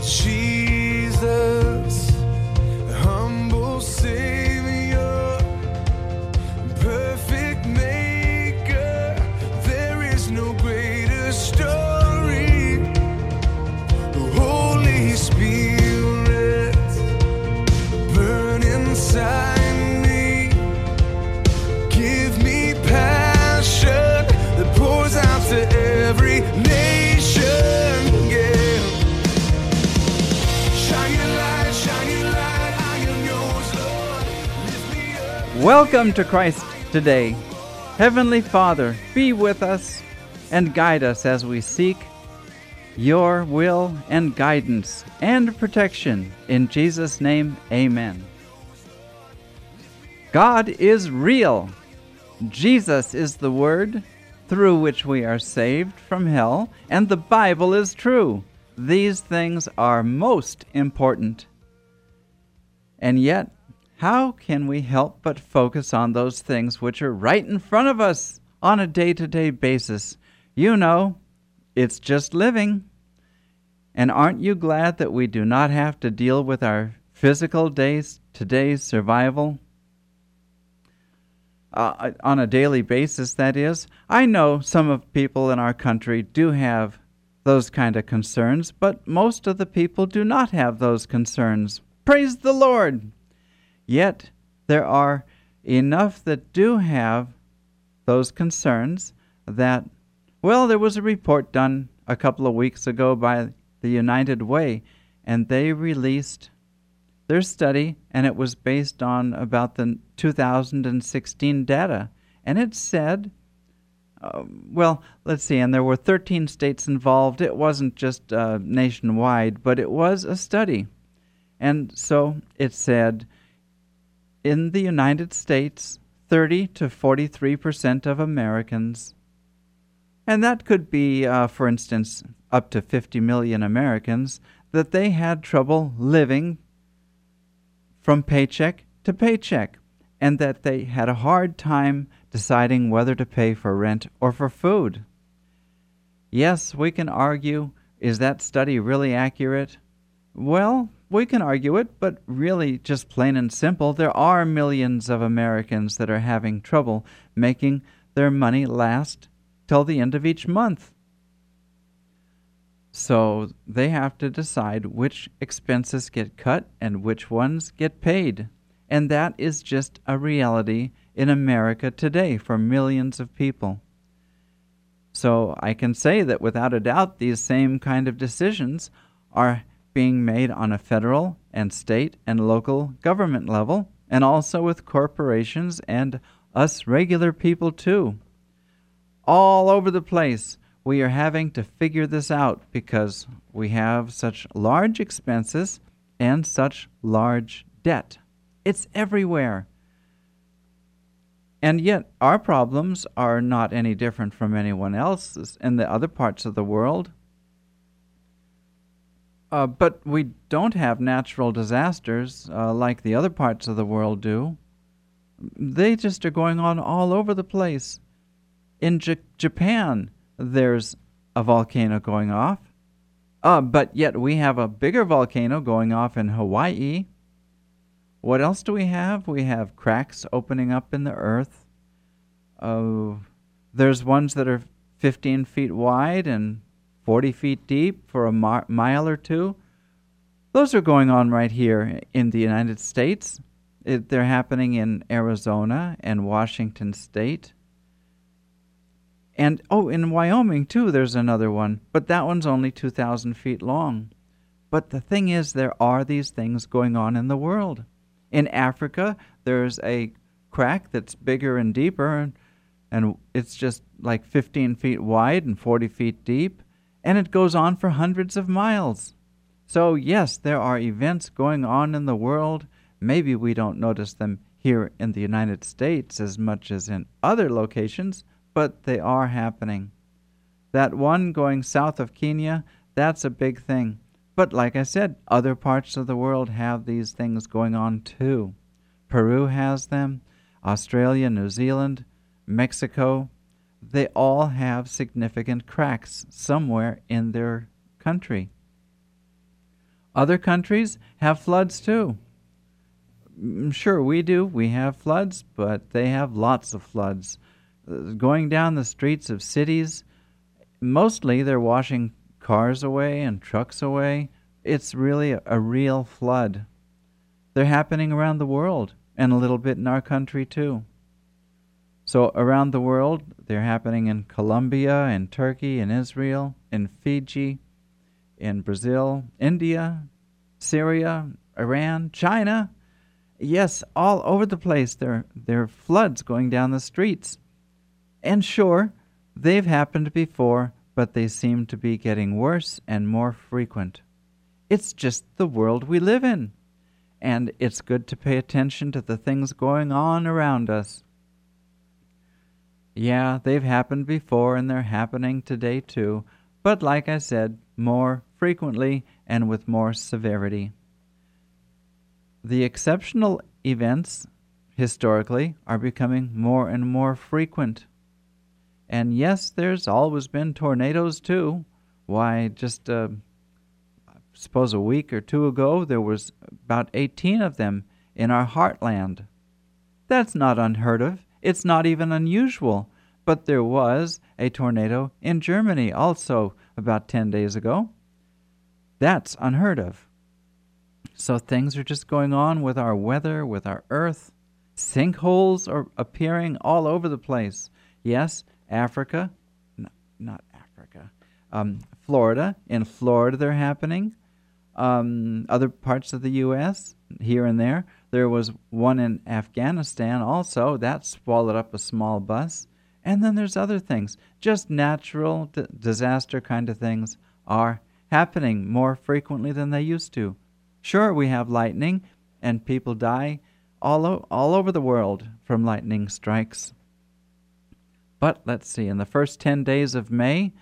Jesus, humble Savior, perfect Maker, there is no greater story. Holy Spirit, burn inside me, give me passion that pours out to every nation. Yeah. Shine your light, I am yours, Lord. Lift me up. Welcome to Christ Today. Heavenly Father, be with us and guide us as we seek your will and guidance and protection. In Jesus' name, amen. God is real. Jesus is the Word through which we are saved from hell, and the Bible is true. These things are most important. And yet, how can we help but focus on those things which are right in front of us on a day-to-day basis? You know, it's just living. And aren't you glad that we do not have to deal with our physical today's survival? On a daily basis, that is. I know some of people in our country do have those kind of concerns, but most of the people do not have those concerns. Praise the Lord! Yet, there are enough that do have those concerns that, well, there was a report done a couple of weeks ago by the United Way, and they released their study, and it was based on about the 2016 data. And it said, let's see, and there were 13 states involved. It wasn't just nationwide, but it was a study. And so it said, in the United States, 30 to 43% of Americans, and that could be, for instance, up to 50 million Americans, that they had trouble living from paycheck to paycheck, and that they had a hard time deciding whether to pay for rent or for food. Yes, we can argue, is that study really accurate? Well, we can argue it, but really, just plain and simple, there are millions of Americans that are having trouble making their money last till the end of each month. So they have to decide which expenses get cut and which ones get paid. And that is just a reality in America today for millions of people. So I can say that without a doubt these same kind of decisions are being made on a federal and state and local government level, and also with corporations and us regular people too. All over the place. We are having to figure this out because we have such large expenses and such large debt. It's everywhere. And yet our problems are not any different from anyone else's in the other parts of the world. But we don't have natural disasters like the other parts of the world do. They just are going on all over the place. In Japan, there's a volcano going off. But yet we have a bigger volcano going off in Hawaii. What else do we have? We have cracks opening up in the earth. There's ones that are 15 feet wide and 40 feet deep for a mile or two. Those are going on right here in the United States. They're happening in Arizona and Washington State. And, in Wyoming, too, there's another one. But that one's only 2,000 feet long. But the thing is, there are these things going on in the world. In Africa, there's a crack that's bigger and deeper, and it's just like 15 feet wide and 40 feet deep, and it goes on for hundreds of miles. So, yes, there are events going on in the world. Maybe we don't notice them here in the United States as much as in other locations, but they are happening. That one going south of Kenya, that's a big thing. But like I said, other parts of the world have these things going on too. Peru has them, Australia, New Zealand, Mexico. They all have significant cracks somewhere in their country. Other countries have floods too. Sure, we do. We have floods, but they have lots of floods. Going down the streets of cities, mostly they're washing cars away and trucks away. It's really a real flood. They're happening around the world and a little bit in our country too. So around the world, they're happening in Colombia, in Turkey, in Israel, in Fiji, in Brazil, India, Syria, Iran, China. Yes, all over the place there are floods going down the streets. And sure, they've happened before, but they seem to be getting worse and more frequent. It's just the world we live in. And it's good to pay attention to the things going on around us. Yeah, they've happened before and they're happening today too, but like I said, more frequently and with more severity. The exceptional events, historically, are becoming more and more frequent. And yes, there's always been tornadoes too. Why, just suppose a week or two ago, there was about 18 of them in our heartland. That's not unheard of. It's not even unusual. But there was a tornado in Germany also about 10 days ago. That's unheard of. So things are just going on with our weather, with our earth. Sinkholes are appearing all over the place. Yes, Africa, not Africa, Florida. In Florida they're happening. Other parts of the U.S., here and there. There was one in Afghanistan also. That swallowed up a small bus. And then there's other things. Just natural disaster kind of things are happening more frequently than they used to. Sure, we have lightning, and people die all over the world from lightning strikes. But let's see, in the first 10 days of May,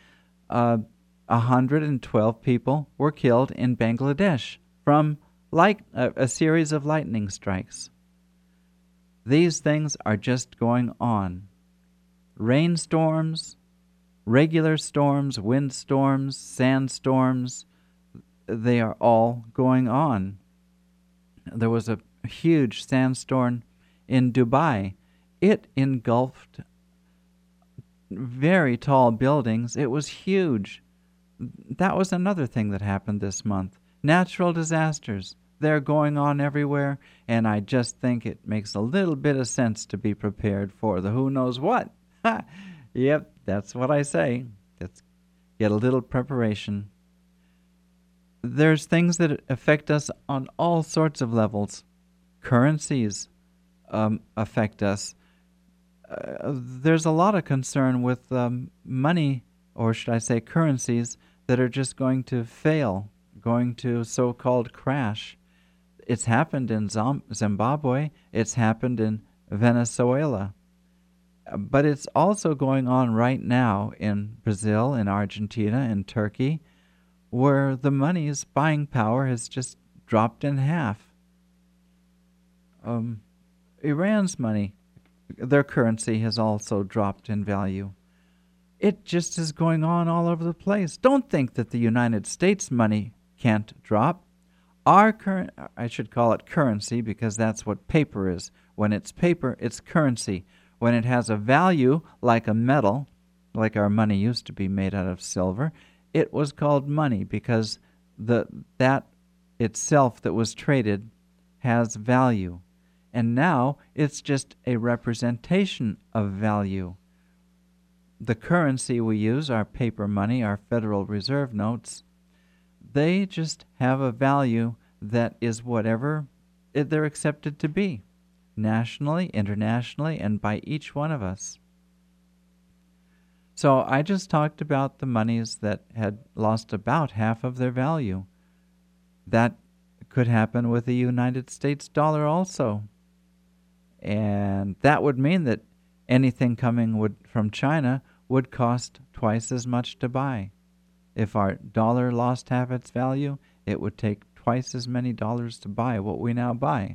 112 people were killed in Bangladesh from a series of lightning strikes. These things are just going on. Rainstorms, regular storms, windstorms, sandstorms, they are all going on. There was a huge sandstorm in Dubai. It engulfed very tall buildings. It was huge. That was another thing that happened this month. Natural disasters. They're going on everywhere, and I just think it makes a little bit of sense to be prepared for the who knows what. Yep, that's what I say. Let's get a little preparation. There's things that affect us on all sorts of levels. Currencies affect us. There's a lot of concern with money, or should I say currencies, that are just going to fail, going to so-called crash. It's happened in Zimbabwe. It's happened in Venezuela. But it's also going on right now in Brazil, in Argentina, in Turkey, where the money's buying power has just dropped in half. Iran's money, their currency has also dropped in value. It just is going on all over the place. Don't think that the United States money can't drop. Our I should call it currency because that's what paper is. When it's paper, it's currency. When it has a value like a metal, like our money used to be made out of silver, it was called money because that itself that was traded has value. And now it's just a representation of value. The currency we use, our paper money, our Federal Reserve notes, they just have a value that is whatever they're accepted to be, nationally, internationally, and by each one of us. So I just talked about the monies that had lost about half of their value. That could happen with the United States dollar also. And that would mean that anything coming from China would cost twice as much to buy. If our dollar lost half its value, it would take twice as many dollars to buy what we now buy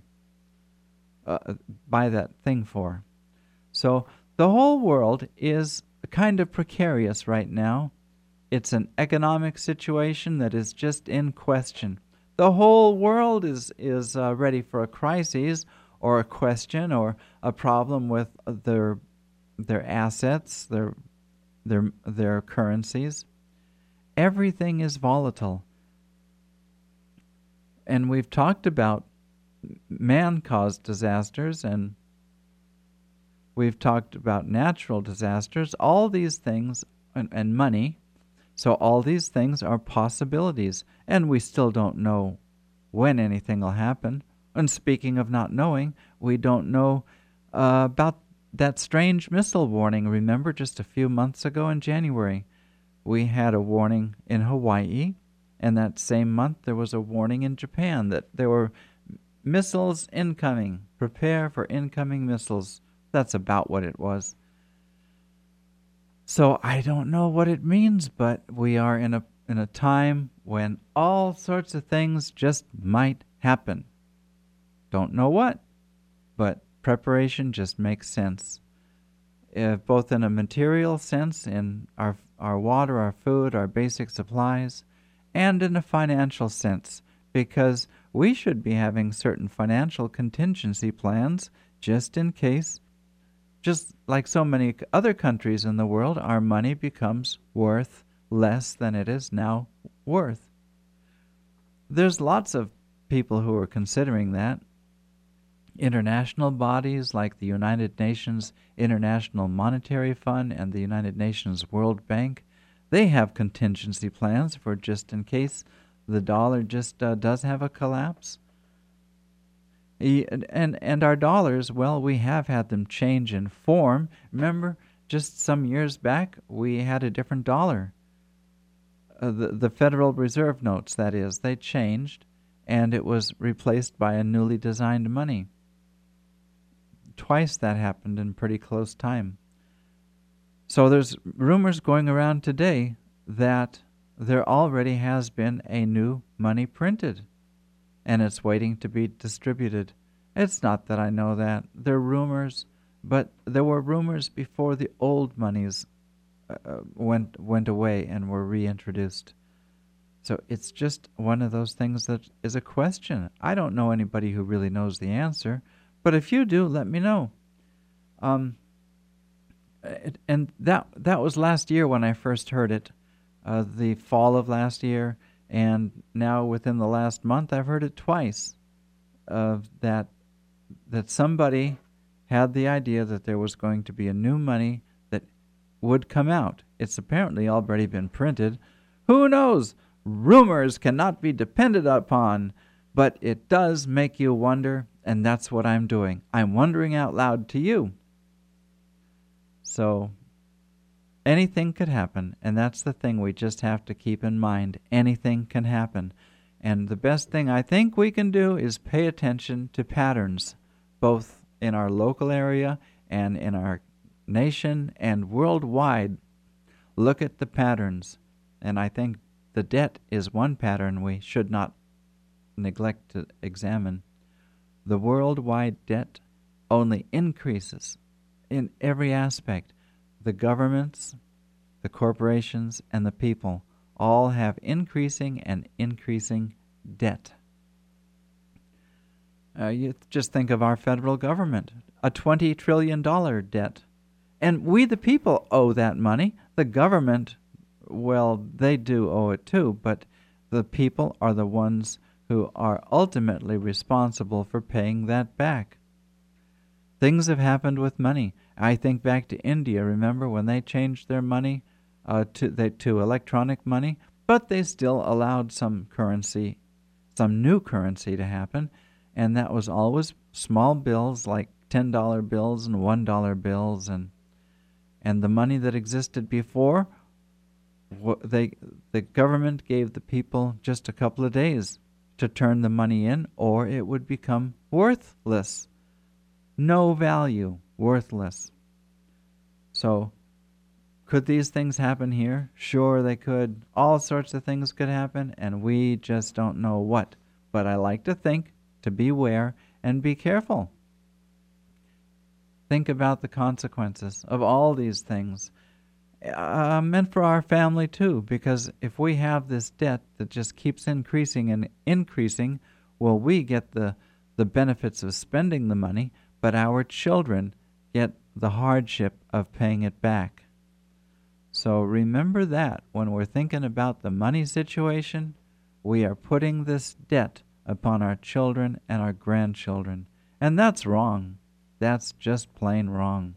that thing for. So the whole world is kind of precarious right now. It's an economic situation that is just in question. The whole world is ready for a crisis or a question or a problem with their assets, their currencies. Everything is volatile. And we've talked about man-caused disasters, and we've talked about natural disasters. All these things, and money. So all these things are possibilities, and we still don't know when anything will happen. And speaking of not knowing, we don't know about that strange missile warning. Remember, just a few months ago in January, we had a warning in Hawaii, and that same month there was a warning in Japan that there were missiles incoming. Prepare for incoming missiles. That's about what it was. So I don't know what it means, but we are in a time when all sorts of things just might happen. Don't know what, but preparation just makes sense. Both in a material sense, in our water, our food, our basic supplies, and in a financial sense, because we should be having certain financial contingency plans just in case. Just like so many other countries in the world, our money becomes worth less than it is now worth. There's lots of people who are considering that. International bodies like the United Nations International Monetary Fund and the United Nations World Bank, they have contingency plans for just in case the dollar just does have a collapse. And our dollars, well, we have had them change in form. Remember, just some years back, we had a different dollar. The Federal Reserve notes, that is, they changed, and it was replaced by a newly designed money. Twice that happened in pretty close time. So there's rumors going around today that there already has been a new money printed, and it's waiting to be distributed. It's not that I know that. They're rumors, but there were rumors before the old monies went away and were reintroduced. So it's just one of those things that is a question. I don't know anybody who really knows the answer, but if you do, let me know. And that was last year when I first heard it, the fall of last year. And now within the last month, I've heard it twice, that somebody had the idea that there was going to be a new money that would come out. It's apparently already been printed. Who knows? Rumors cannot be depended upon, but it does make you wonder, and that's what I'm doing. I'm wondering out loud to you. So anything could happen, and that's the thing we just have to keep in mind. Anything can happen. And the best thing I think we can do is pay attention to patterns, both in our local area and in our nation and worldwide. Look at the patterns. And I think the debt is one pattern we should not neglect to examine. The worldwide debt only increases in every aspect. The governments, the corporations, and the people all have increasing and increasing debt. You just think of our federal government, a $20 trillion debt. And we, the people, owe that money. The government, well, they do owe it too, but the people are the ones who are ultimately responsible for paying that back. Things have happened with money. I think back to India, remember when they changed their money to electronic money, but they still allowed some currency, some new currency to happen, and that was always small bills like $10 bills and $1 bills, and the money that existed before, the government gave the people just a couple of days to turn the money in, or it would become worthless. No value, worthless. So, could these things happen here? Sure, they could. All sorts of things could happen, and we just don't know what. But I like to think, to beware, and be careful. Think about the consequences of all these things. meant for our family too, because if we have this debt that just keeps increasing and increasing, well, we get the benefits of spending the money, but our children get the hardship of paying it back. So remember that when we're thinking about the money situation, we are putting this debt upon our children and our grandchildren. And that's wrong. That's just plain wrong.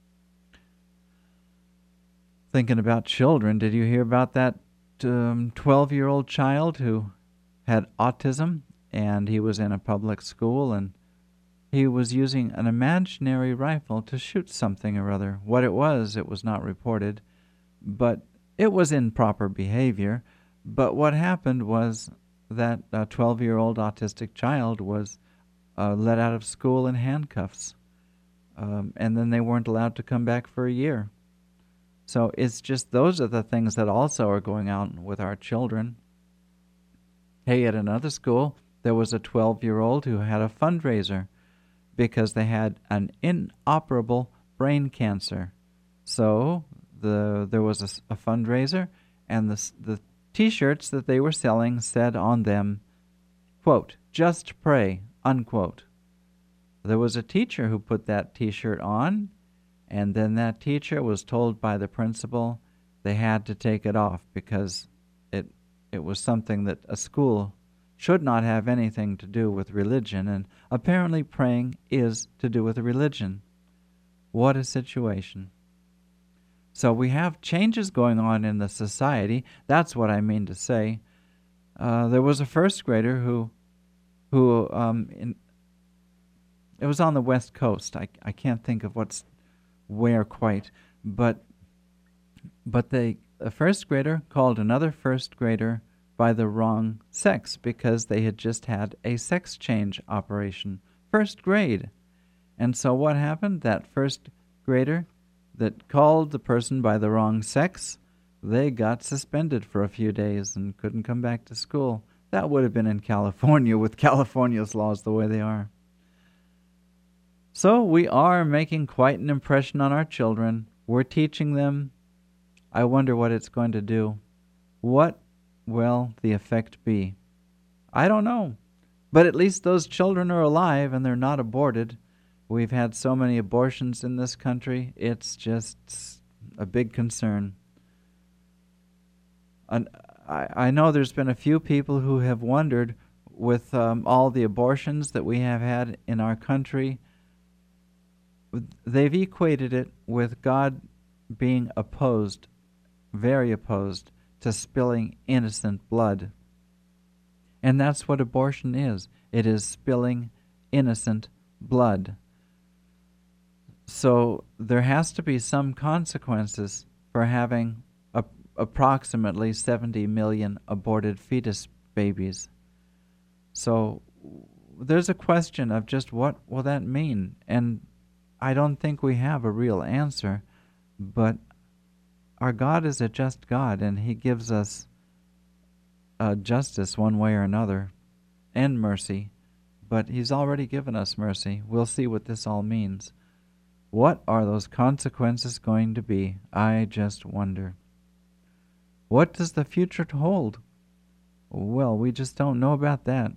Thinking about children, did you hear about that 12-year-old child who had autism, and he was in a public school, and he was using an imaginary rifle to shoot something or other. What it was not reported, but it was improper behavior. But what happened was that a 12-year-old autistic child was let out of school in handcuffs, and then they weren't allowed to come back for a year. So it's just those are the things that also are going on with our children. Hey, at another school, there was a 12-year-old who had a fundraiser because they had an inoperable brain cancer. So there was a fundraiser, and the T-shirts that they were selling said on them, quote, "Just pray," unquote. There was a teacher who put that T-shirt on, and then that teacher was told by the principal they had to take it off because it was something that a school should not have anything to do with religion, and apparently praying is to do with religion. What a situation. So we have changes going on in the society. That's what I mean to say. There was a first grader who it was on the West Coast. I can't think of where quite, but a first grader called another first grader by the wrong sex because they had just had a sex change operation. First grade. And so what happened? That first grader that called the person by the wrong sex, they got suspended for a few days and couldn't come back to school. That would have been in California with California's laws the way they are. So we are making quite an impression on our children. We're teaching them. I wonder what it's going to do. What will the effect be? I don't know. But at least those children are alive and they're not aborted. We've had so many abortions in this country. It's just a big concern. And I know there's been a few people who have wondered with all the abortions that we have had in our country, they've equated it with God being opposed, very opposed, to spilling innocent blood. And that's what abortion is. It is spilling innocent blood. So there has to be some consequences for having approximately 70 million aborted fetus babies. So there's a question of just what will that mean? And I don't think we have a real answer, but our God is a just God, and He gives us justice one way or another, and mercy, but He's already given us mercy. We'll see what this all means. What are those consequences going to be? I just wonder. What does the future hold? Well, we just don't know about that.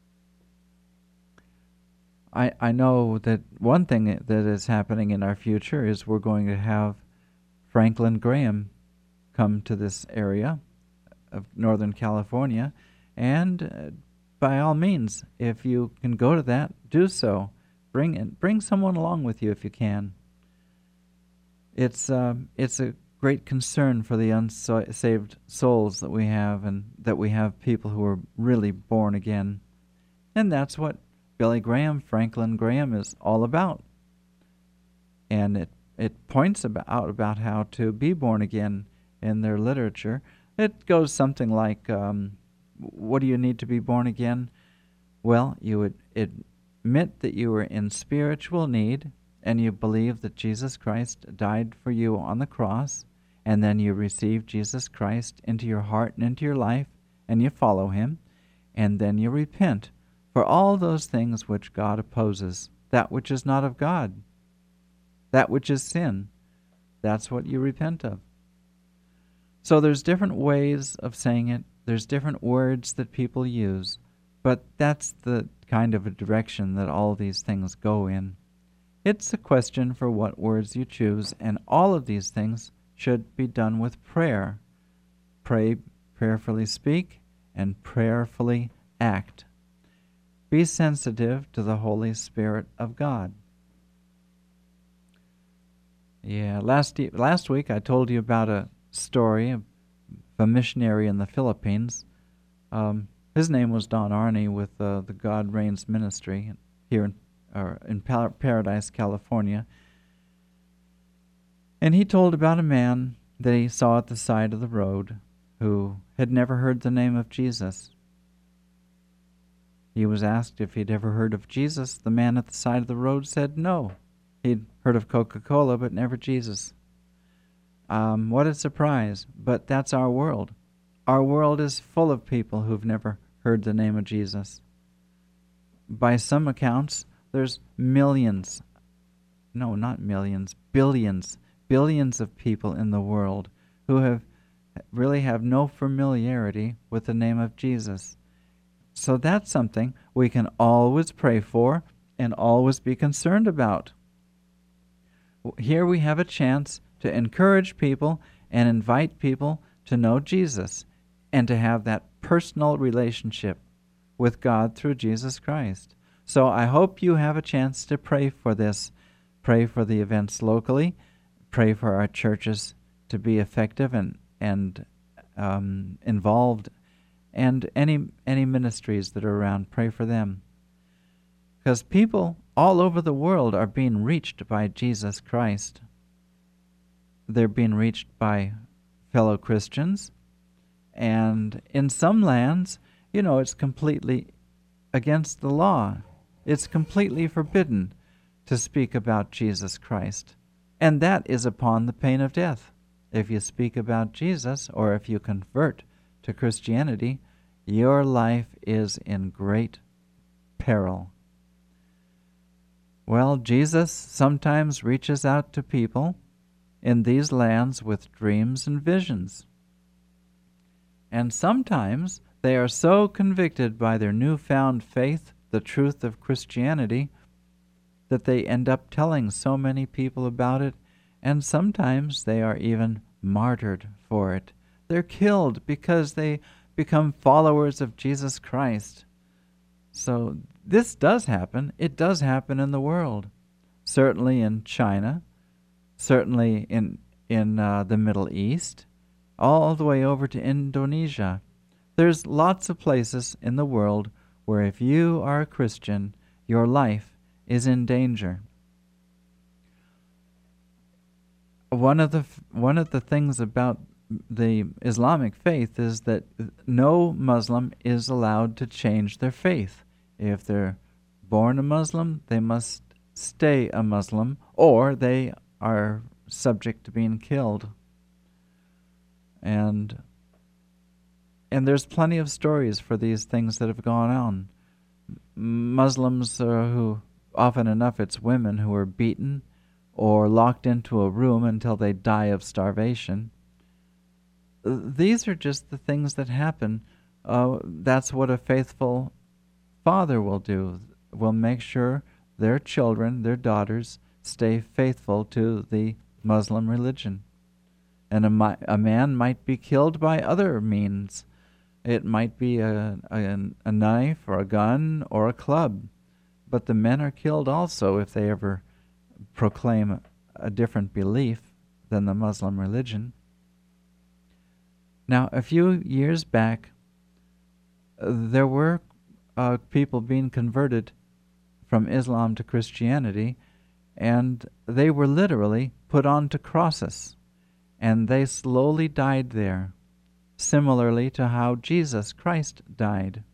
I know that one thing that is happening in our future is we're going to have Franklin Graham come to this area of Northern California, and by all means, if you can go to that, do so. Bring someone along with you if you can. It's a great concern for the unsaved souls that we have, and that we have people who are really born again. And that's what Billy Graham, Franklin Graham, is all about. And it points out about how to be born again in their literature. It goes something like, what do you need to be born again? Well, you would admit that you were in spiritual need, and you believe that Jesus Christ died for you on the cross, and then you receive Jesus Christ into your heart and into your life, and you follow Him, and then you repent for all those things which God opposes, that which is not of God, that which is sin. That's what you repent of. So there's different ways of saying it. There's different words that people use. But that's the kind of a direction that all these things go in. It's a question for what words you choose, and all of these things should be done with prayer. Pray, prayerfully speak, and prayerfully act. Be sensitive to the Holy Spirit of God. Yeah, last week I told you about a story of a missionary in the Philippines. His name was Don Arney with the God Reigns Ministry here in Paradise, California. And he told about a man that he saw at the side of the road who had never heard the name of Jesus. He was asked if he'd ever heard of Jesus. The man at the side of the road said no. He'd heard of Coca-Cola, but never Jesus. What a surprise. But that's our world. Our world is full of people who've never heard the name of Jesus. By some accounts, there's billions of people in the world who really have no familiarity with the name of Jesus. So that's something we can always pray for and always be concerned about. Here we have a chance to encourage people and invite people to know Jesus and to have that personal relationship with God through Jesus Christ. So I hope you have a chance to pray for this. Pray for the events locally. Pray for our churches to be effective and involved, and any ministries that are around. Pray for them. Because people all over the world are being reached by Jesus Christ. They're being reached by fellow Christians. And in some lands, it's completely against the law. It's completely forbidden to speak about Jesus Christ. And that is upon the pain of death. If you speak about Jesus, or if you convert to Christianity, your life is in great peril. Well, Jesus sometimes reaches out to people in these lands with dreams and visions. And sometimes they are so convicted by their newfound faith, the truth of Christianity, that they end up telling so many people about it, and sometimes they are even martyred for it. They're killed because they become followers of Jesus Christ. So this does happen. It does happen in the world. Certainly in China, certainly in the Middle East, all the way over to Indonesia. There's lots of places in the world where if you are a Christian, your life is in danger. One of the things about the Islamic faith is that no Muslim is allowed to change their faith. If they're born a Muslim, they must stay a Muslim, or they are subject to being killed. And there's plenty of stories for these things that have gone on. Muslims who, often enough it's women who are beaten or locked into a room until they die of starvation. These are just the things that happen. That's what a faithful father will do, will make sure their children, their daughters, stay faithful to the Muslim religion. And a man might be killed by other means. It might be a knife or a gun or a club. But the men are killed also if they ever proclaim a different belief than the Muslim religion. Now, a few years back, there were people being converted from Islam to Christianity, and they were literally put onto crosses, and they slowly died there, similarly to how Jesus Christ died.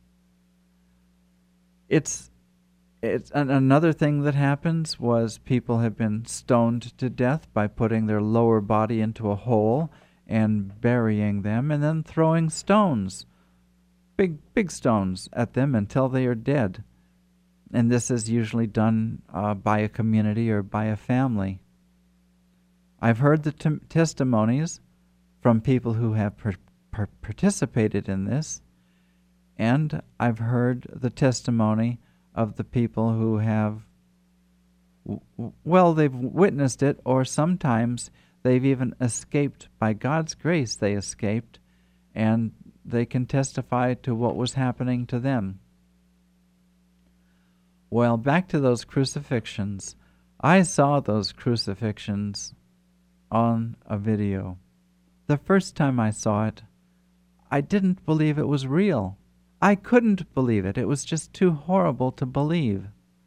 It's another thing that happens was people have been stoned to death by putting their lower body into a hole and burying them, and then throwing stones, big stones, at them until they are dead. And this is usually done by a community or by a family. I've heard the testimonies from people who have participated in this, and I've heard the testimony of the people who have, well, they've witnessed it, or sometimes they've even escaped. By God's grace, they escaped, and they can testify to what was happening to them. Well, back to those crucifixions. I saw those crucifixions on a video. The first time I saw it, I didn't believe it was real. I couldn't believe it. It was just too horrible to believe.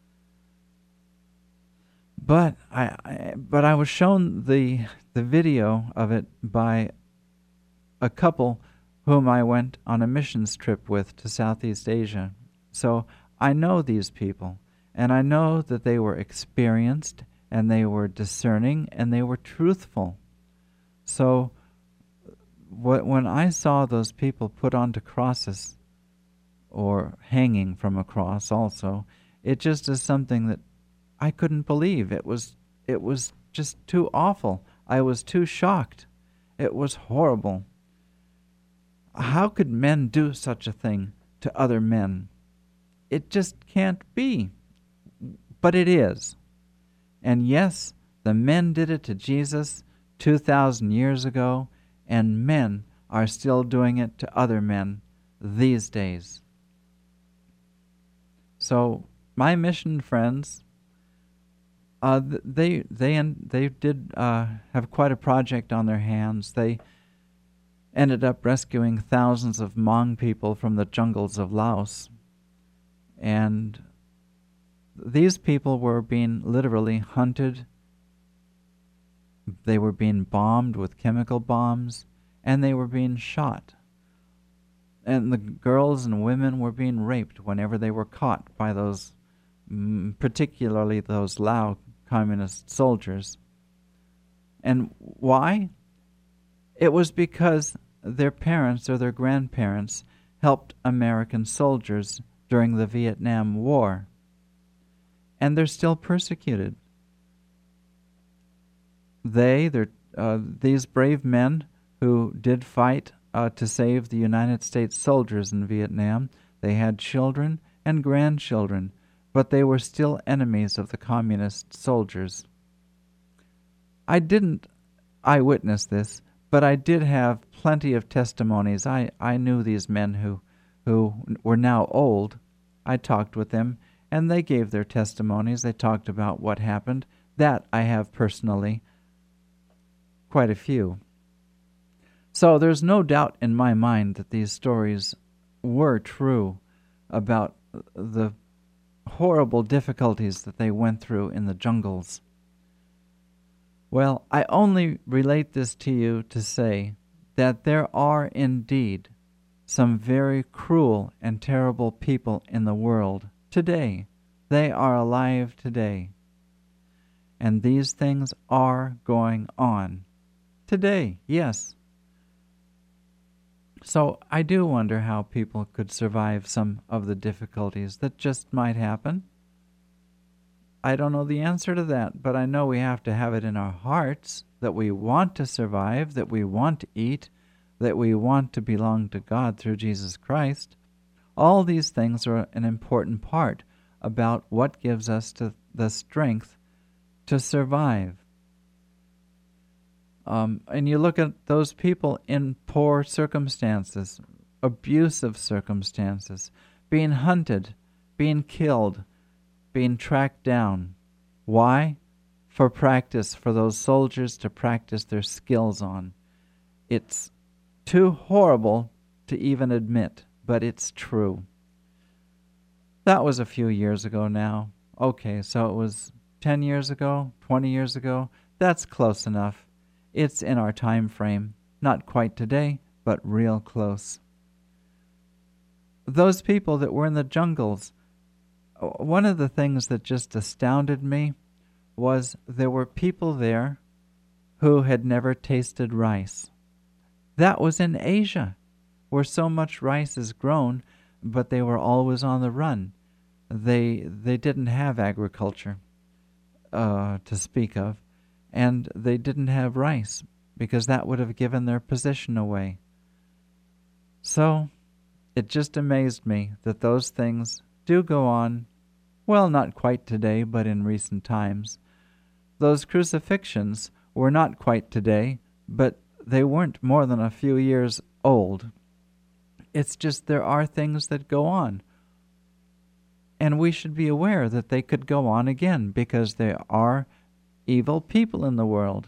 But I was shown the video of it by a couple whom I went on a missions trip with to Southeast Asia. So I know these people, and I know that they were experienced, and they were discerning, and they were truthful. So when I saw those people put onto crosses, or hanging from a cross also, it just is something that I couldn't believe. It was just too awful. I was too shocked. It was horrible. How could men do such a thing to other men? It just can't be. But it is. And yes, the men did it to Jesus 2,000 years ago, and men are still doing it to other men these days. So my mission friends, they did have quite a project on their hands. They ended up rescuing thousands of Hmong people from the jungles of Laos. And these people were being literally hunted. They were being bombed with chemical bombs, and they were being shot. And the girls and women were being raped whenever they were caught by those, particularly those Lao communist soldiers. And why? It was because their parents or their grandparents helped American soldiers during the Vietnam War. And they're still persecuted. These brave men who did fight to save the United States soldiers in Vietnam, they had children and grandchildren, but they were still enemies of the communist soldiers. I didn't eyewitness this, but I did have plenty of testimonies. I knew these men who were now old. I talked with them, and they gave their testimonies. They talked about what happened. That I have personally, quite a few. So there's no doubt in my mind that these stories were true about the horrible difficulties that they went through in the jungles. Well, I only relate this to you to say that there are indeed some very cruel and terrible people in the world today. They are alive today. And these things are going on today, yes. So I do wonder how people could survive some of the difficulties that just might happen. I don't know the answer to that, but I know we have to have it in our hearts that we want to survive, that we want to eat, that we want to belong to God through Jesus Christ. All these things are an important part about what gives us the strength to survive. And you look at those people in poor circumstances, abusive circumstances, being hunted, being killed, being tracked down. Why? For practice, for those soldiers to practice their skills on. It's too horrible to even admit, but it's true. That was a few years ago now. Okay, so it was 10 years ago, 20 years ago. That's close enough. It's in our time frame. Not quite today, but real close. Those people that were in the jungles, one of the things that just astounded me was there were people there who had never tasted rice. That was in Asia, where so much rice is grown, but they were always on the run. They didn't have agriculture to speak of, and they didn't have rice because that would have given their position away. So it just amazed me that those things do go on, well, not quite today, but in recent times. Those crucifixions were not quite today, but they weren't more than a few years old. It's just there are things that go on. And we should be aware that they could go on again because there are evil people in the world.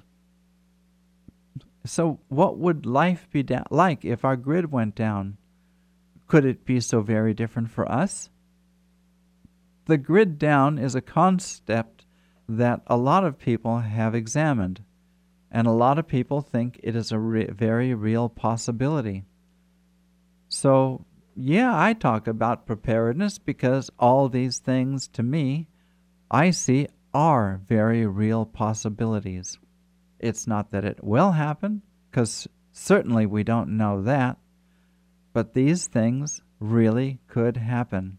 So what would life be like if our grid went down? Could it be so very different for us? The grid down is a concept that a lot of people have examined, and a lot of people think it is a very real possibility. So, yeah, I talk about preparedness because all these things, to me, I see are very real possibilities. It's not that it will happen, because certainly we don't know that, but these things really could happen.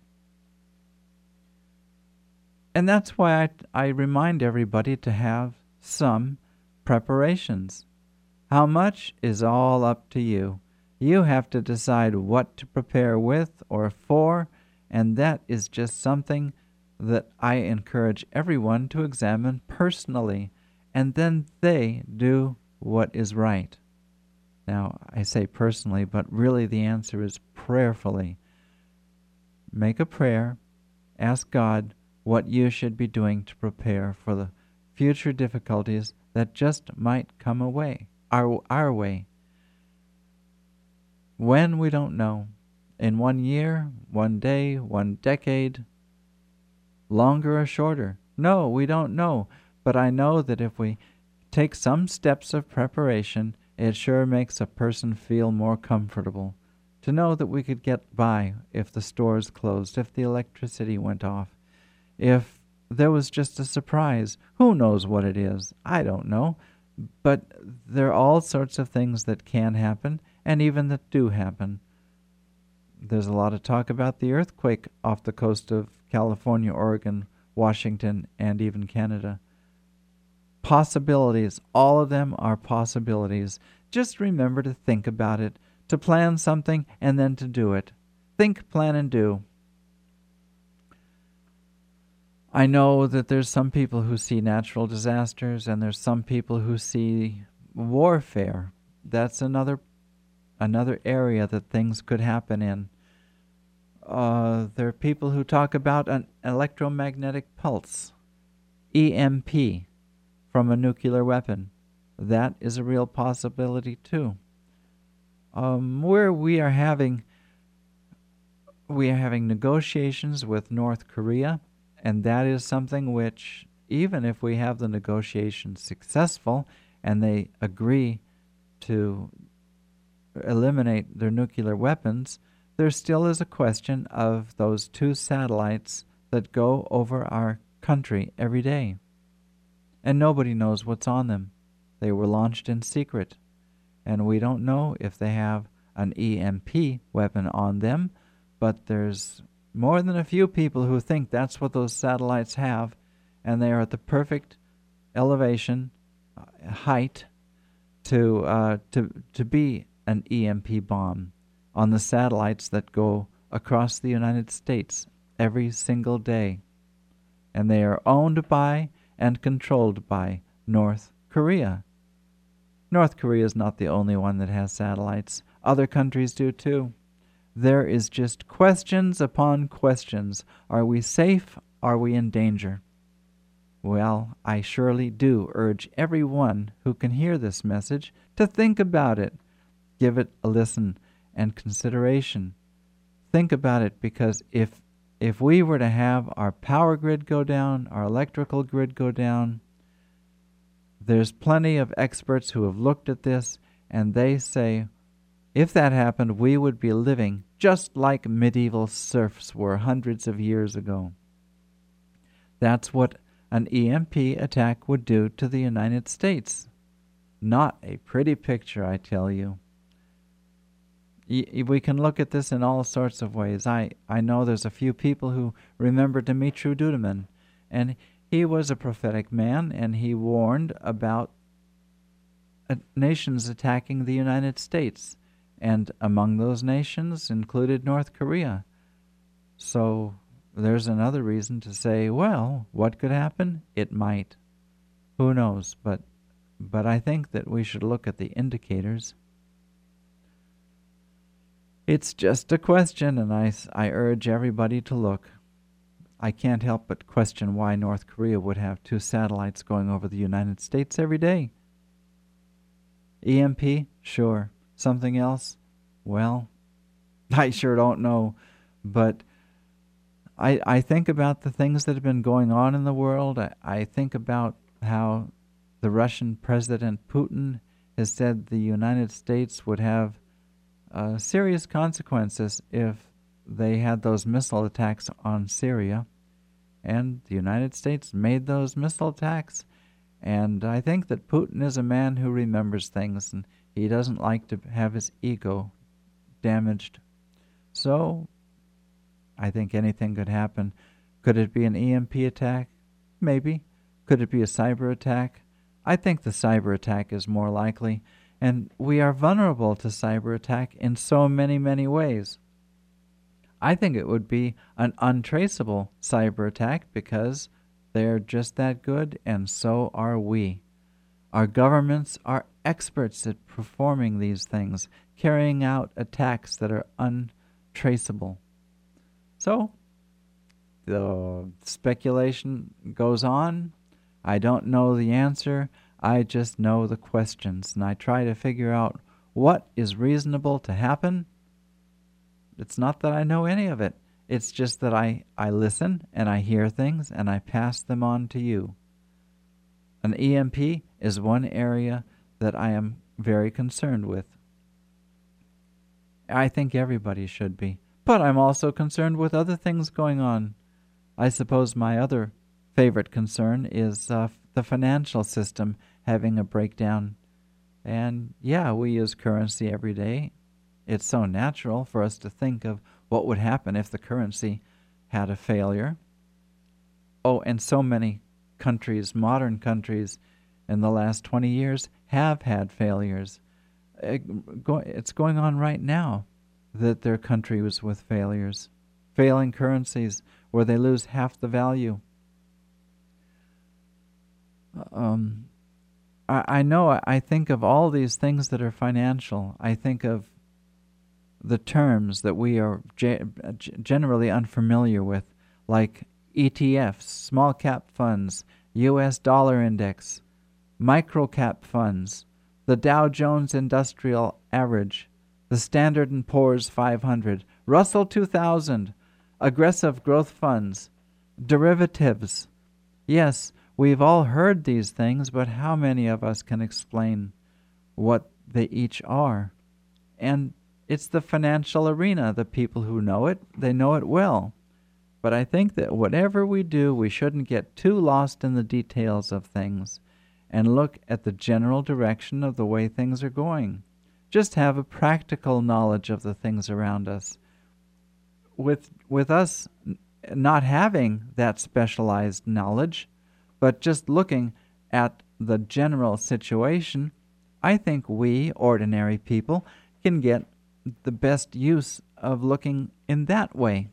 And that's why I remind everybody to have some preparations. How much is all up to you. You have to decide what to prepare with or for, and that is just something that I encourage everyone to examine personally, and then they do what is right. Now, I say personally, but really the answer is prayerfully. Make a prayer, ask God what you should be doing to prepare for the future difficulties that just might come our way. When, we don't know. In 1 year, 1 day, 1 decade, longer or shorter. No, we don't know. But I know that if we take some steps of preparation, it sure makes a person feel more comfortable to know that we could get by if the stores closed, if the electricity went off, if there was just a surprise. Who knows what it is? I don't know. But there are all sorts of things that can happen, and even that do happen. There's a lot of talk about the earthquake off the coast of California, Oregon, Washington, and even Canada. Possibilities. All of them are possibilities. Just remember to think about it, to plan something, and then to do it. Think, plan, and do. I know that there's some people who see natural disasters, and there's some people who see warfare. That's another area that things could happen in. There are people who talk about an electromagnetic pulse, EMP, from a nuclear weapon. That is a real possibility too. Where we are having negotiations with North Korea, and that is something which, even if we have the negotiations successful and they agree to eliminate their nuclear weapons, there still is a question of those 2 satellites that go over our country every day. And nobody knows what's on them. They were launched in secret, and we don't know if they have an EMP weapon on them, but there's more than a few people who think that's what those satellites have, and they are at the perfect elevation, height, to be an EMP bomb on the satellites that go across the United States every single day. And they are owned by and controlled by North Korea. North Korea is not the only one that has satellites. Other countries do too. There is just questions upon questions. Are we safe? Are we in danger? Well, I surely do urge everyone who can hear this message to think about it. Give it a listen and consideration. Think about it, because if we were to have our power grid go down, our electrical grid go down, there's plenty of experts who have looked at this, and they say, if that happened, we would be living just like medieval serfs were hundreds of years ago. That's what an EMP attack would do to the United States. Not a pretty picture, I tell you. We can look at this in all sorts of ways. I know there's a few people who remember Dumitru Duduman, and he was a prophetic man, and he warned about nations attacking the United States, and among those nations included North Korea. So there's another reason to say, well, what could happen? It might. Who knows? But I think that we should look at the indicators. It's just a question, and I urge everybody to look. I can't help but question why North Korea would have 2 satellites going over the United States every day. EMP? Sure. Something else? Well, I sure don't know. But I think about the things that have been going on in the world. I think about how the Russian President Putin has said the United States would have serious consequences if they had those missile attacks on Syria. And the United States made those missile attacks. And I think that Putin is a man who remembers things, and he doesn't like to have his ego damaged. So I think anything could happen. Could it be an EMP attack? Maybe. Could it be a cyber attack? I think the cyber attack is more likely, and we are vulnerable to cyber attack in so many, many ways. I think it would be an untraceable cyber attack because they're just that good, and so are we. Our governments are experts at performing these things, carrying out attacks that are untraceable. So, the speculation goes on. I don't know the answer. I just know the questions, and I try to figure out what is reasonable to happen. It's not that I know any of it. It's just that I listen and I hear things and I pass them on to you. An EMP is one area that I am very concerned with. I think everybody should be. But I'm also concerned with other things going on. I suppose my other favorite concern is the financial system having a breakdown. And yeah, we use currency every day. It's so natural for us to think of what would happen if the currency had a failure. Oh, and so many countries, modern countries, in the last 20 years have had failures. It's going on right now that there are countries with failures, failing currencies where they lose half the value. I know I think of all these things that are financial. I think of the terms that we are generally unfamiliar with, like ETFs, small cap funds, U.S. dollar index, micro cap funds, the Dow Jones Industrial Average, the Standard & Poor's 500, Russell 2000, aggressive growth funds, derivatives. Yes, we've all heard these things, but how many of us can explain what they each are? And it's the financial arena. The people who know it, they know it well. But I think that whatever we do, we shouldn't get too lost in the details of things and look at the general direction of the way things are going. Just have a practical knowledge of the things around us. With us not having that specialized knowledge, but just looking at the general situation, I think we, ordinary people, can get the best use of looking in that way.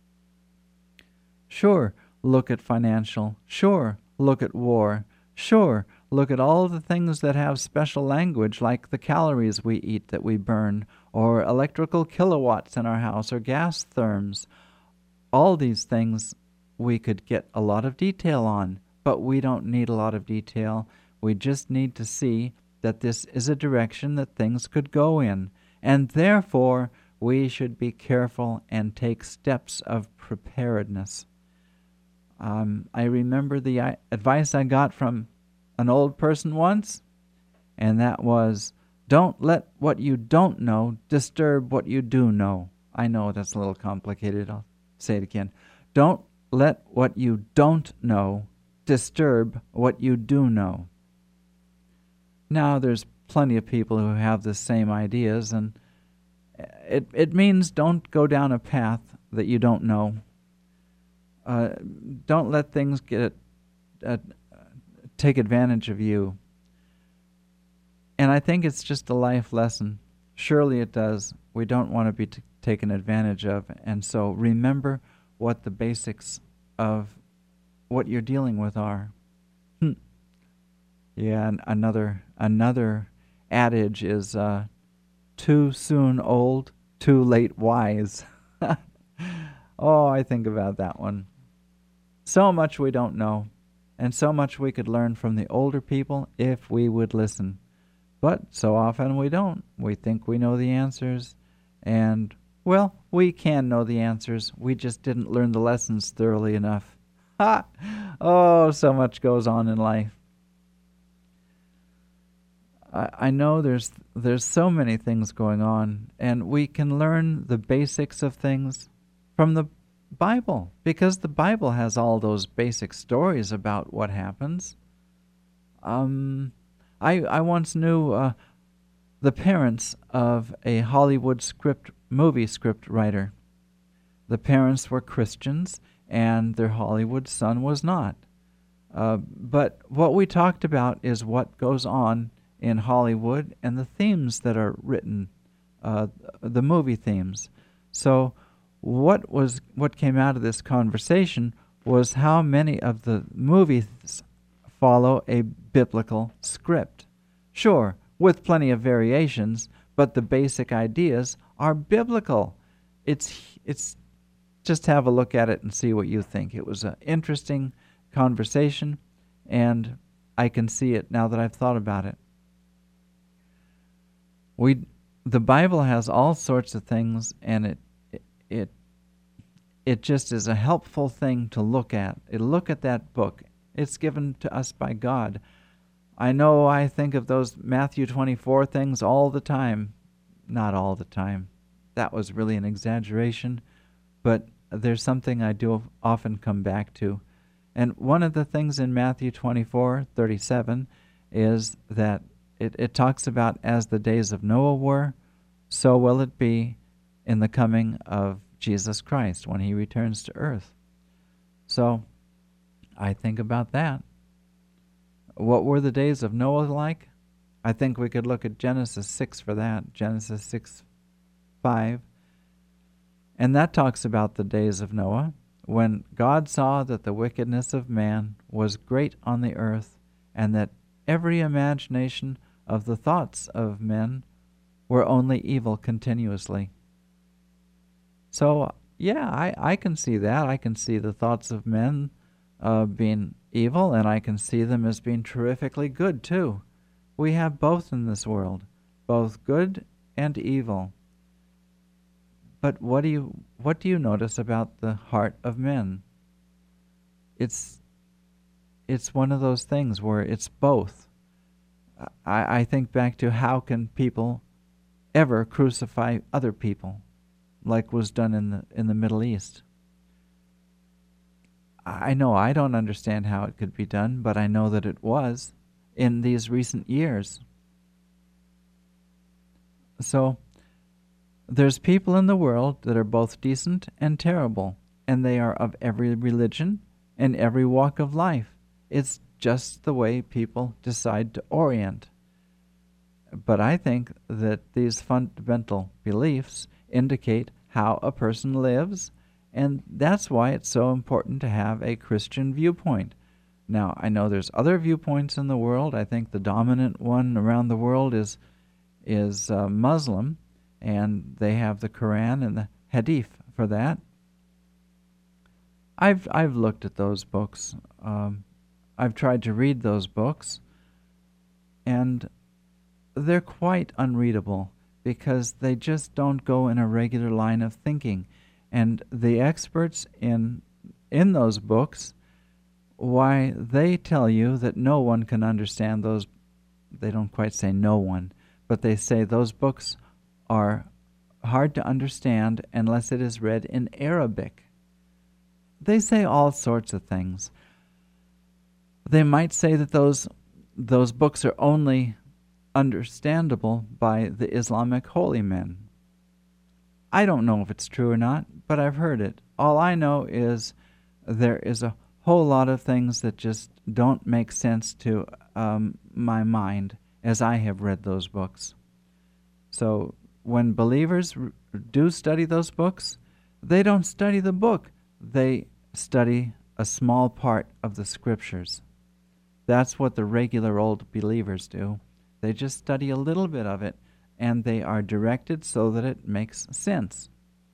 Sure, look at financial. Sure, look at war. Sure, look at all the things that have special language, like the calories we eat that we burn, or electrical kilowatts in our house, or gas therms. All these things we could get a lot of detail on, but we don't need a lot of detail. We just need to see that this is a direction that things could go in, and therefore we should be careful and take steps of preparedness. I remember the advice I got from an old person once, and that was, don't let what you don't know disturb what you do know. I know that's a little complicated. I'll say it again. Don't let what you don't know disturb what you do know. Now, there's plenty of people who have the same ideas, and it means don't go down a path that you don't know. Don't let things take advantage of you. And I think it's just a life lesson. Surely it does. We don't want to be taken advantage of. And so remember what the basics of what you're dealing with are. Yeah, and another adage is too soon old, too late wise. Oh, I think about that one. So much we don't know, and so much we could learn from the older people if we would listen. But so often we don't. We think we know the answers, and, well, we can know the answers. We just didn't learn the lessons thoroughly enough. Ha! Oh, so much goes on in life. I know there's so many things going on, and we can learn the basics of things from the Bible, because the Bible has all those basic stories about what happens. I once knew the parents of a Hollywood movie script writer. The parents were Christians, and their Hollywood son was not. But what we talked about is what goes on in Hollywood and the themes that are written, the movie themes. So what came out of this conversation was how many of the movies follow a biblical script. Sure, with plenty of variations, but the basic ideas are biblical. It's just have a look at it and see what you think. It was an interesting conversation, and I can see it now that I've thought about it. The Bible has all sorts of things, and it just is a helpful thing to look at. Look at that book. It's given to us by God. I know I think of those Matthew 24 things all the time. Not all the time. That was really an exaggeration, but there's something I do often come back to. And one of the things in Matthew 24:37 is that it talks about, as the days of Noah were, so will it be in the coming of Jesus Christ when he returns to earth. So I think about that. What were the days of Noah like? I think we could look at Genesis 6 for that. Genesis 6:5. And that talks about the days of Noah, when God saw that the wickedness of man was great on the earth, and that every imagination of the thoughts of men were only evil continuously. So, yeah, I can see that. I can see the thoughts of men being evil, and I can see them as being terrifically good, too. We have both in this world, both good and evil. But what do you notice about the heart of men? It's one of those things where it's both. I think back to, how can people ever crucify other people, like was done in the Middle East? I know I don't understand how it could be done, but I know that it was in these recent years. So there's people in the world that are both decent and terrible, and they are of every religion and every walk of life. It's just the way people decide to orient. But I think that these fundamental beliefs indicate how a person lives, and that's why it's so important to have a Christian viewpoint. Now, I know there's other viewpoints in the world. I think the dominant one around the world is Muslim, and they have the Quran and the Hadith for that. I've looked at those books. I've tried to read those books, and they're quite unreadable because they just don't go in a regular line of thinking. And the experts in those books, why, they tell you that no one can understand those. They don't quite say no one, but they say those books are hard to understand unless it is read in Arabic. They say all sorts of things. They might say that those books are only understandable by the Islamic holy men. I don't know if it's true or not, but I've heard it. All I know is there is a whole lot of things that just don't make sense to my mind, as I have read those books. So when believers do study those books, they don't study the book. They study a small part of the Scriptures. That's what the regular old believers do. They just study a little bit of it, and they are directed so that it makes sense.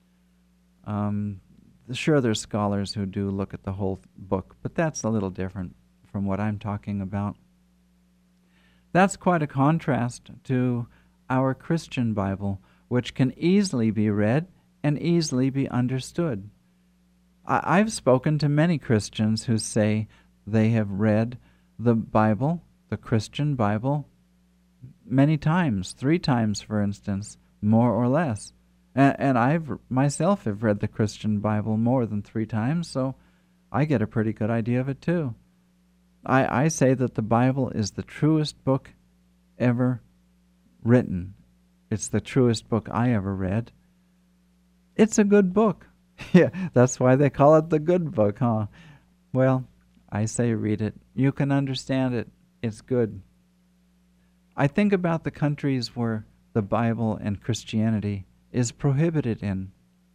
Sure, there's scholars who do look at the whole book, but that's a little different from what I'm talking about. That's quite a contrast to our Christian Bible, which can easily be read and easily be understood. I've spoken to many Christians who say they have read the Bible, the Christian Bible, many times, 3 times, for instance, more or less. And I've myself have read the Christian Bible more than 3 times, so I get a pretty good idea of it too. I say that the Bible is the truest book ever written. It's the truest book I ever read. It's a good book. Yeah, that's why they call it the good book, huh? Well, I say read it. You can understand it. It's good. I think about the countries where the Bible and Christianity is prohibited in.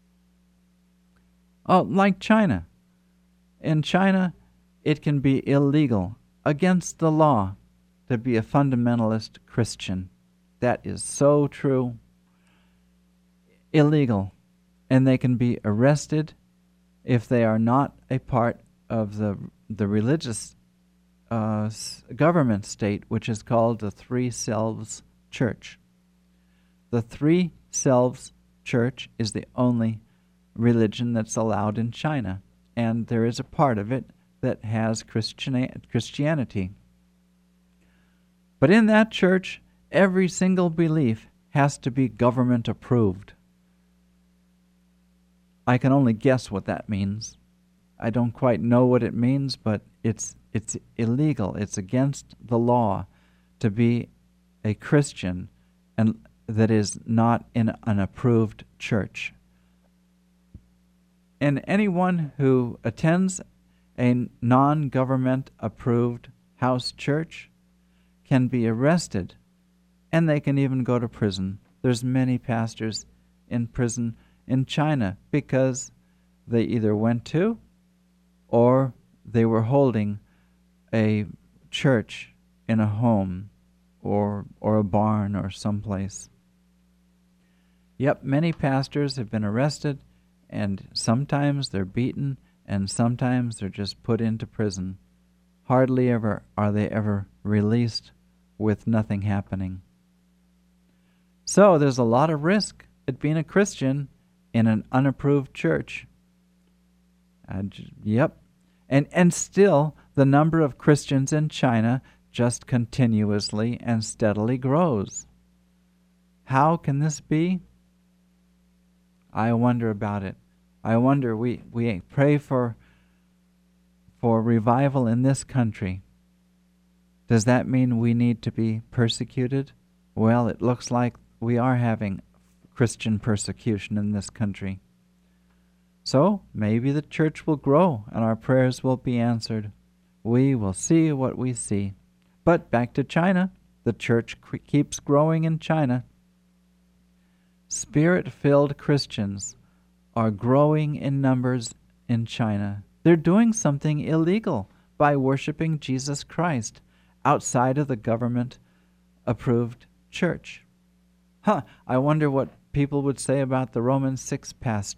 Oh, like China. In China, it can be illegal, against the law, to be a fundamentalist Christian. That is so true. Illegal. And they can be arrested if they are not a part of the religious government state, which is called the Three Selves Church. The Three Selves Church is the only religion that's allowed in China, and there is a part of it that has Christianity. But in that church, every single belief has to be government approved. I can only guess what that means. I don't quite know what it means, but it's illegal. It's against the law to be a Christian and that is not in an approved church. And anyone who attends a non-government approved house church can be arrested, and they can even go to prison. There's many pastors in prison in China because they either went to or they were holding a church in a home or a barn or someplace. Yep, many pastors have been arrested, and sometimes they're beaten, and sometimes they're just put into prison. Hardly ever are they ever released with nothing happening. So there's a lot of risk at being a Christian in an unapproved church. Yep. And still, the number of Christians in China just continuously and steadily grows. How can this be? I wonder about it. I wonder, we pray for revival in this country. Does that mean we need to be persecuted? Well, it looks like we are having Christian persecution in this country. So maybe the church will grow and our prayers will be answered. We will see what we see. But back to China. The church keeps growing in China. Spirit-filled Christians are growing in numbers in China. They're doing something illegal by worshiping Jesus Christ outside of the government-approved church. I wonder what people would say about the Romans 6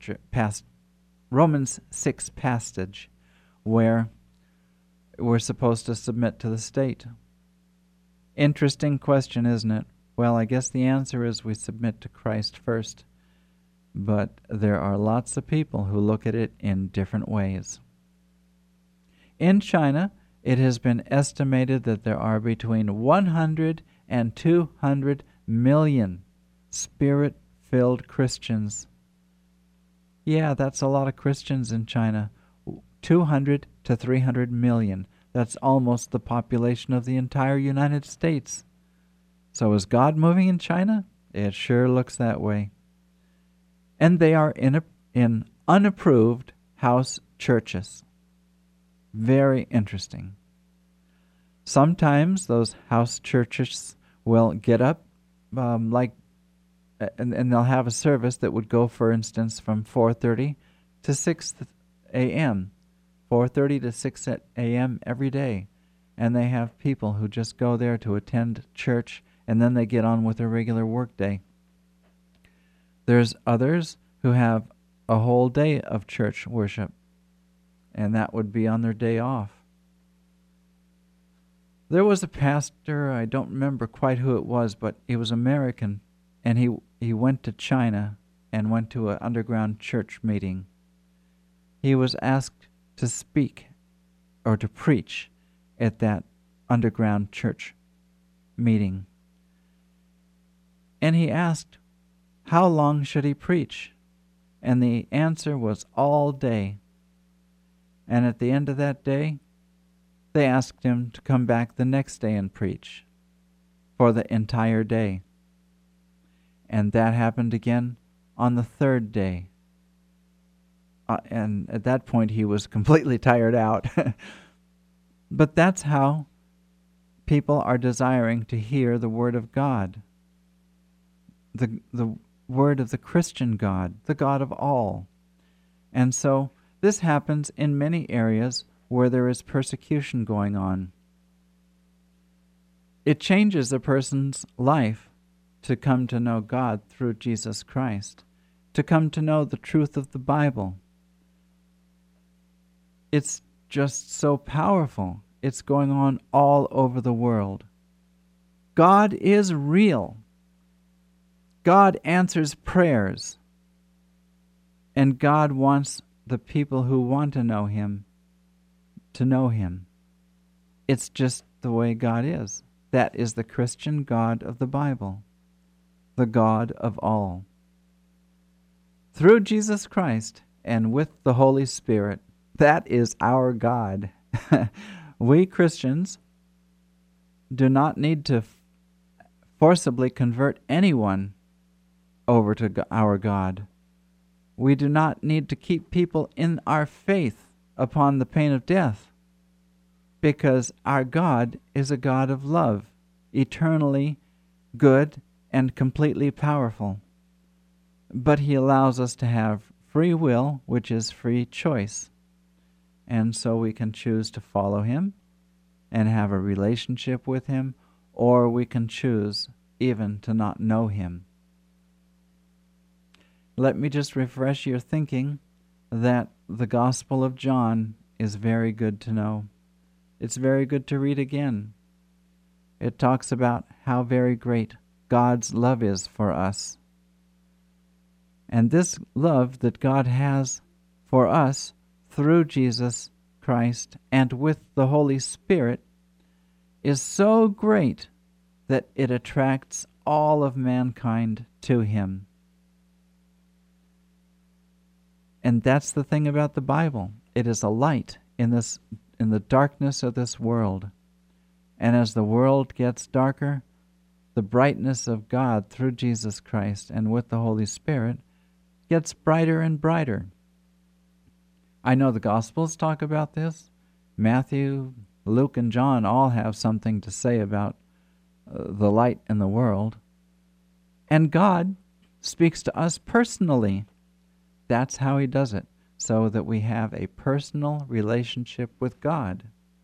passage, where we're supposed to submit to the state. Interesting question, isn't it? Well, I guess the answer is we submit to Christ first. But there are lots of people who look at it in different ways. In China, it has been estimated that there are between 100 and 200 million Spirit-filled Christians. Yeah, that's a lot of Christians in China. 200 to 300 million. That's almost the population of the entire United States. So is God moving in China? It sure looks that way. And they are in unapproved house churches. Very interesting. Sometimes those house churches will get up, and they'll have a service that would go, for instance, from 4:30 to 6 a.m., 4:30 to 6 a.m. every day. And they have people who just go there to attend church, and then they get on with their regular work day. There's others who have a whole day of church worship, and that would be on their day off. There was a pastor, I don't remember quite who it was, but he was American, and he went to China and went to an underground church meeting. He was asked to speak or to preach at that underground church meeting. And he asked, how long should he preach? And the answer was all day. And at the end of that day, they asked him to come back the next day and preach for the entire day. And that happened again on the third day. And at that point, he was completely tired out. But that's how people are desiring to hear the Word of God, the Word of the Christian God, the God of all. And so this happens in many areas where there is persecution going on. It changes a person's life to come to know God through Jesus Christ, to come to know the truth of the Bible. It's just so powerful. It's going on all over the world. God is real. God answers prayers. And God wants the people who want to know Him to know Him. It's just the way God is. That is the Christian God of the Bible, the God of all. Through Jesus Christ and with the Holy Spirit, that is our God. We Christians do not need to forcibly convert anyone over to our God. We do not need to keep people in our faith upon the pain of death, because our God is a God of love, eternally good and completely powerful. But He allows us to have free will, which is free choice. And so we can choose to follow Him and have a relationship with Him, or we can choose even to not know Him. Let me just refresh your thinking that the Gospel of John is very good to know. It's very good to read again. It talks about how very great God's love is for us. And this love that God has for us through Jesus Christ and with the Holy Spirit is so great that it attracts all of mankind to Him. And that's the thing about the Bible. It is a light in the darkness of this world. And as the world gets darker, the brightness of God through Jesus Christ and with the Holy Spirit gets brighter and brighter. I know the Gospels talk about this. Matthew, Luke, and John all have something to say about the light in the world. And God speaks to us personally. That's how He does it, so that we have a personal relationship with God.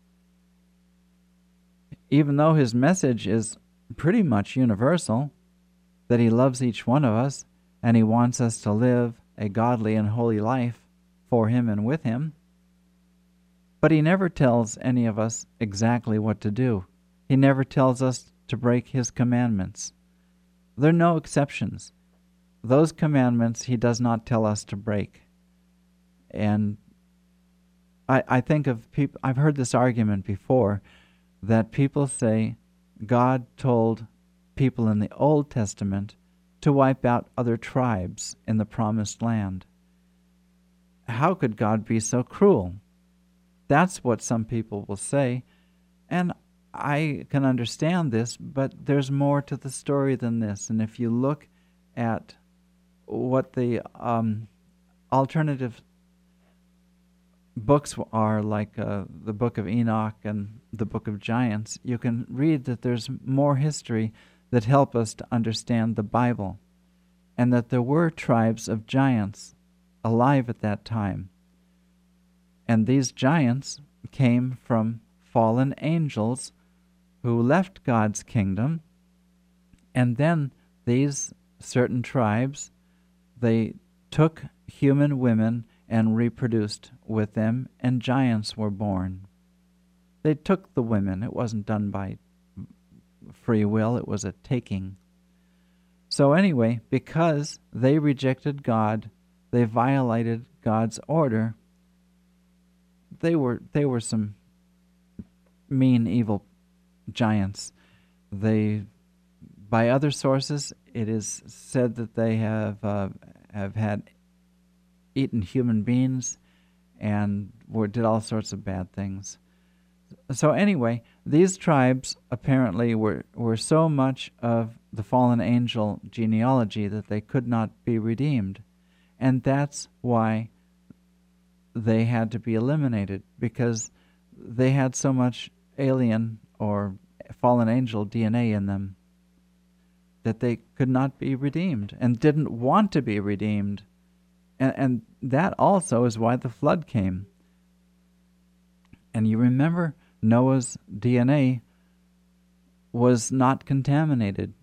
Even though His message is pretty much universal, that He loves each one of us, and He wants us to live a godly and holy life for Him and with Him, but He never tells any of us exactly what to do. He never tells us to break His commandments. There are no exceptions. Those commandments He does not tell us to break. And I think of people, I've heard this argument before, that people say God told people in the Old Testament to wipe out other tribes in the Promised Land. How could God be so cruel? That's what some people will say, and I can understand this, but there's more to the story than this. And if you look at what the alternative books are, like the Book of Enoch and the Book of Giants, you can read that there's more history that help us to understand the Bible, and that there were tribes of giants alive at that time. And these giants came from fallen angels who left God's kingdom, and then these certain tribes, they took human women and reproduced with them, and giants were born. They took the women. It wasn't done by free will, it was a taking. So anyway, because they rejected God, they violated God's order. They were some mean, evil giants. They, by other sources, it is said that they have had eaten human beings and did all sorts of bad things. So anyway, these tribes apparently were so much of the fallen angel genealogy that they could not be redeemed. And that's why they had to be eliminated, because they had so much alien or fallen angel DNA in them that they could not be redeemed and didn't want to be redeemed. And that also is why the flood came. And you remember, Noah's DNA was not contaminated.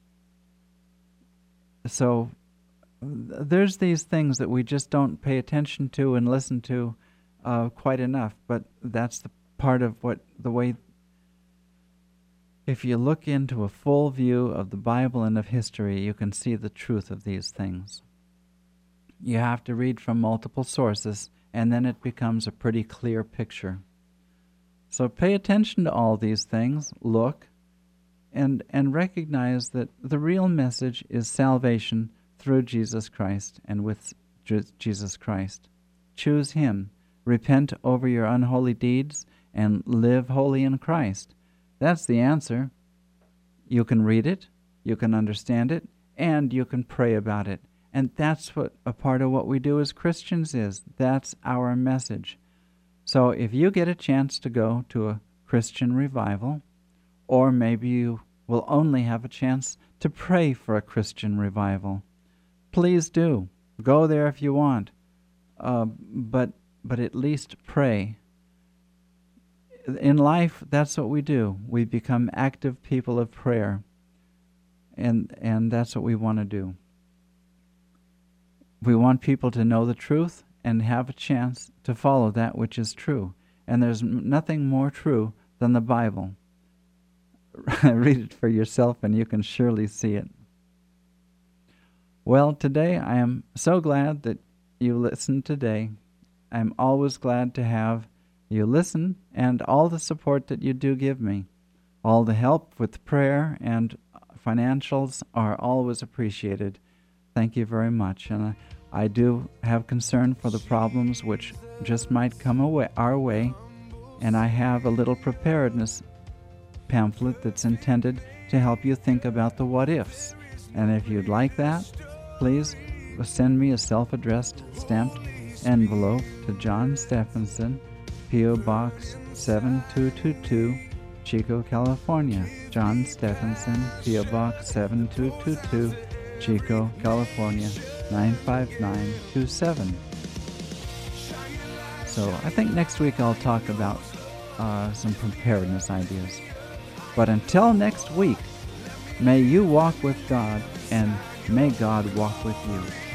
So there's these things that we just don't pay attention to and listen to quite enough, but that's the part of the way, if you look into a full view of the Bible and of history, you can see the truth of these things. You have to read from multiple sources, and then it becomes a pretty clear picture. So pay attention to all these things, look, and recognize that the real message is salvation through Jesus Christ and with Jesus Christ. Choose Him. Repent over your unholy deeds and live holy in Christ. That's the answer. You can read it, you can understand it, and you can pray about it. And that's what a part of what we do as Christians is. That's our message. So if you get a chance to go to a Christian revival, or maybe you will only have a chance to pray for a Christian revival, please do. Go there if you want. But at least pray. In life, that's what we do. We become active people of prayer. And that's what we want to do. We want people to know the truth and have a chance to follow that which is true. And there's nothing more true than the Bible. Read it for yourself and you can surely see it. Well, today I am so glad that you listened today. I'm always glad to have you listen and all the support that you do give me. All the help with prayer and financials are always appreciated. Thank you very much. And I do have concern for the problems which just might come our way, and I have a little preparedness pamphlet that's intended to help you think about the what-ifs. And if you'd like that, please send me a self-addressed stamped envelope to John Stephenson, P.O. Box 7222, Chico, California. John Stephenson, P.O. Box 7222, Chico, California, 95927. So I think next week I'll talk about some preparedness ideas. But until next week, may you walk with God and may God walk with you.